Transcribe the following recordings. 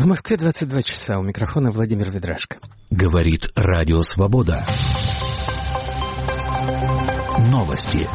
Москве 22 часа. У микрофона Владимир Ведрашко. Говорит Радио Свобода. Новости.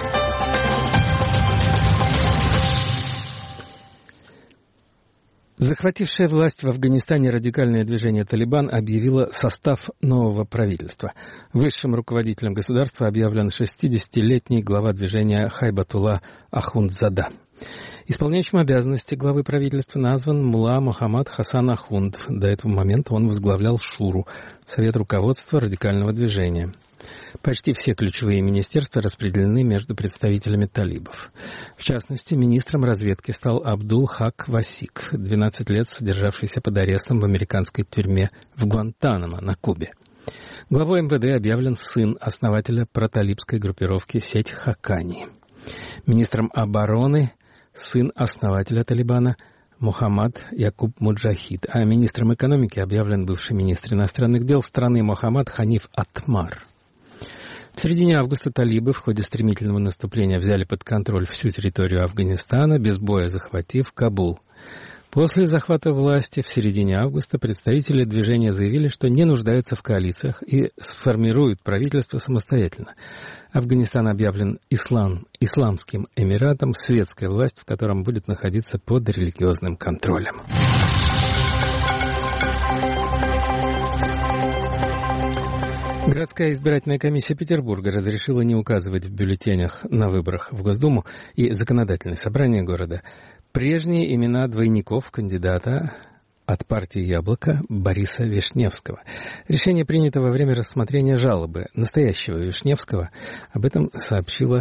Захватившая власть в Афганистане радикальное движение «Талибан» объявило состав нового правительства. Высшим руководителем государства объявлен 60-летний глава движения Хайбатулла Ахундзада. Исполняющим обязанности главы правительства назван мулла Мухаммад Хасан Ахунд. До этого момента он возглавлял Шуру, Совет руководства радикального движения. Почти все ключевые министерства распределены между представителями талибов. В частности, министром разведки стал Абдул-Хак Васик, 12 лет содержавшийся под арестом в американской тюрьме в Гуантанамо на Кубе. Главой МВД объявлен сын основателя проталибской группировки «Сеть Хакани». Министром обороны сын основателя Талибана Мухаммад Якуб Муджахид, а министром экономики объявлен бывший министр иностранных дел страны Мухаммад Ханиф Атмар. В середине августа талибы в ходе стремительного наступления взяли под контроль всю территорию Афганистана, без боя захватив Кабул. После захвата власти в середине августа представители движения заявили, что не нуждаются в коалициях и сформируют правительство самостоятельно. Афганистан объявлен исламским эмиратом, светская власть в котором будет находиться под религиозным контролем. Городская избирательная комиссия Петербурга разрешила не указывать в бюллетенях на выборах в Госдуму и Законодательное собрание города прежние имена двойников кандидата от партии «Яблоко» Бориса Вишневского. Решение принято во время рассмотрения жалобы настоящего Вишневского. Об этом сообщил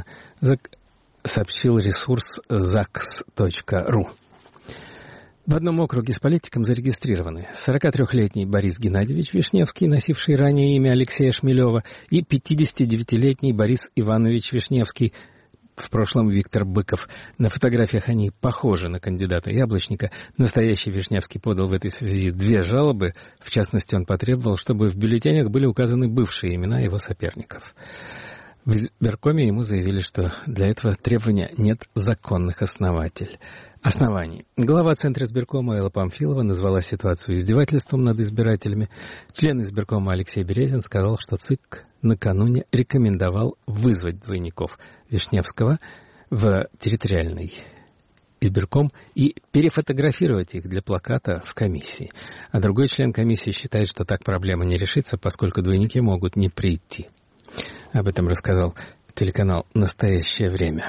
ресурс zax.ru. В одном округе с политиком зарегистрированы 43-летний Борис Геннадьевич Вишневский, носивший ранее имя Алексея Шмелева, и 59-летний Борис Иванович Вишневский, в прошлом Виктор Быков. На фотографиях они похожи на кандидата Яблочника. Настоящий Вишневский подал в этой связи 2 жалобы. В частности, он потребовал, чтобы в бюллетенях были указаны бывшие имена его соперников. В избиркоме ему заявили, что для этого требования нет законных оснований. Глава Центра избиркома Элла Памфилова назвала ситуацию издевательством над избирателями. Член избиркома Алексей Березин сказал, что ЦИК накануне рекомендовал вызвать двойников Вишневского в территориальный избирком и перефотографировать их для плаката в комиссии. А другой член комиссии считает, что так проблема не решится, поскольку двойники могут не прийти. Об этом рассказал телеканал «Настоящее время».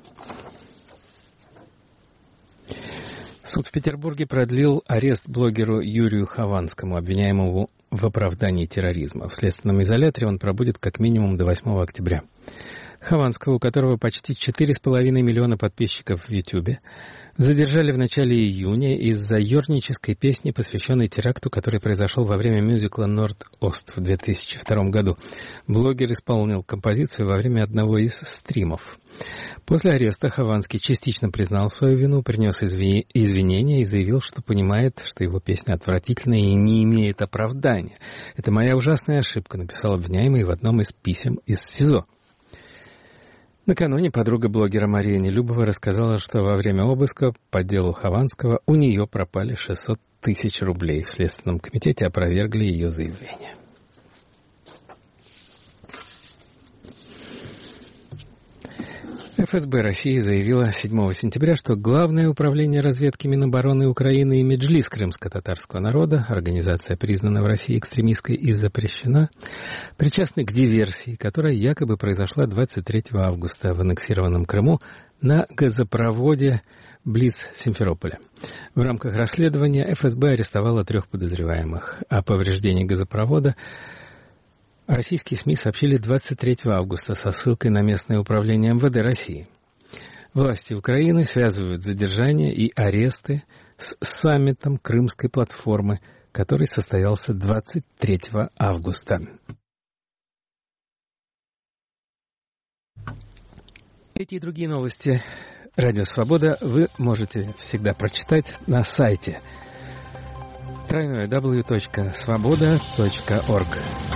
Суд в Петербурге продлил арест блогеру Юрию Хованскому, обвиняемому в оправдании терроризма. В следственном изоляторе он пробудет как минимум до 8 октября. Хованского, у которого почти 4,5 миллиона подписчиков в Ютьюбе, задержали в начале июня из-за ёрнической песни, посвященной теракту, который произошел во время мюзикла «Норд-Ост» в 2002 году. Блогер исполнил композицию во время одного из стримов. После ареста Хованский частично признал свою вину, принес извинения и заявил, что понимает, что его песня отвратительная и не имеет оправдания. «Это моя ужасная ошибка», — написал обвиняемый в одном из писем из СИЗО. Накануне подруга блогера Мария Нелюбова рассказала, что во время обыска по делу Хованского у нее пропали 600 тысяч рублей. В Следственном комитете опровергли ее заявление. ФСБ России заявила 7 сентября, что Главное управление разведки Минобороны Украины и Меджлис крымско-татарского народа, организация, признана в России экстремистской и запрещена, причастны к диверсии, которая якобы произошла 23 августа в аннексированном Крыму на газопроводе близ Симферополя. В рамках расследования ФСБ арестовала 3 подозреваемых. О повреждении газопровода российские СМИ сообщили 23 августа со ссылкой на местное управление МВД России. Власти Украины связывают задержания и аресты с саммитом Крымской платформы, который состоялся 23 августа. Эти и другие новости Радио Свобода вы можете всегда прочитать на сайте www.svoboda.org.